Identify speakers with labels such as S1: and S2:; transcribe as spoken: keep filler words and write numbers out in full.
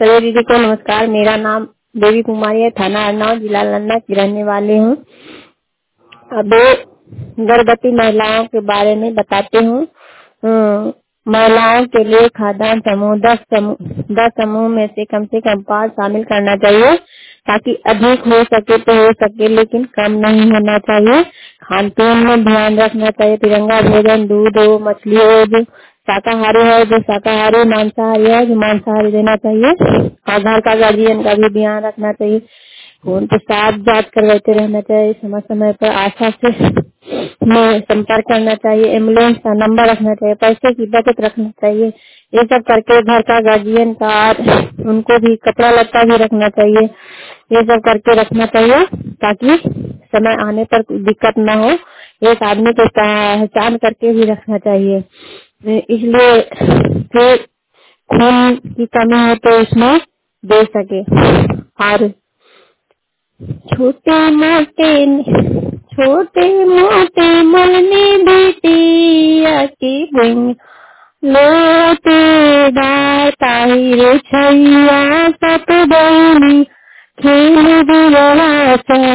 S1: सभी दीदी को नमस्कार। मेरा नाम देवी कुमारी है, थाना अरनौर, जिला नालंदा की रहने वाली हूँ। अब गर्भवती महिलाओं के बारे में बताती हूँ। अम, महिलाओं के लिए खाद्यान्न समूह दस समूह दस समूह में से कम से कम पाँच शामिल करना चाहिए, ताकि अधिक हो सके तो हो सके, लेकिन कम नहीं होना चाहिए। खान पान में ध्यान रखना चाहिए। तिरंगा भोजन, दूध हो, मछली हो, जो शाकाहारी है जो शाकाहारी, मांसाहारी है जो मांसाहारी देना चाहिए। और घर का गार्जियन का भी ध्यान रखना चाहिए। उनके साथ जांच करवाते रहना चाहिए। समय समय पर आशा से में संपर्क करना चाहिए। एम्बुलेंस का नंबर रखना चाहिए। पैसे की बचत रखना चाहिए। ये सब करके घर का गार्जियन का, उनको भी कपड़ा लत्ता भी रखना चाहिए। ये सब करके रखना चाहिए ताकि समय आने पर कोई दिक्कत न हो। एक आदमी को पहचान करके भी रखना चाहिए। इसलिए फिर खून की कमी हो तो उसमें दे सके। और छोटे मोटे छोटे मोटे मरने बेटिया के बिन लोटे दाता छैया सत बनी खेल दिया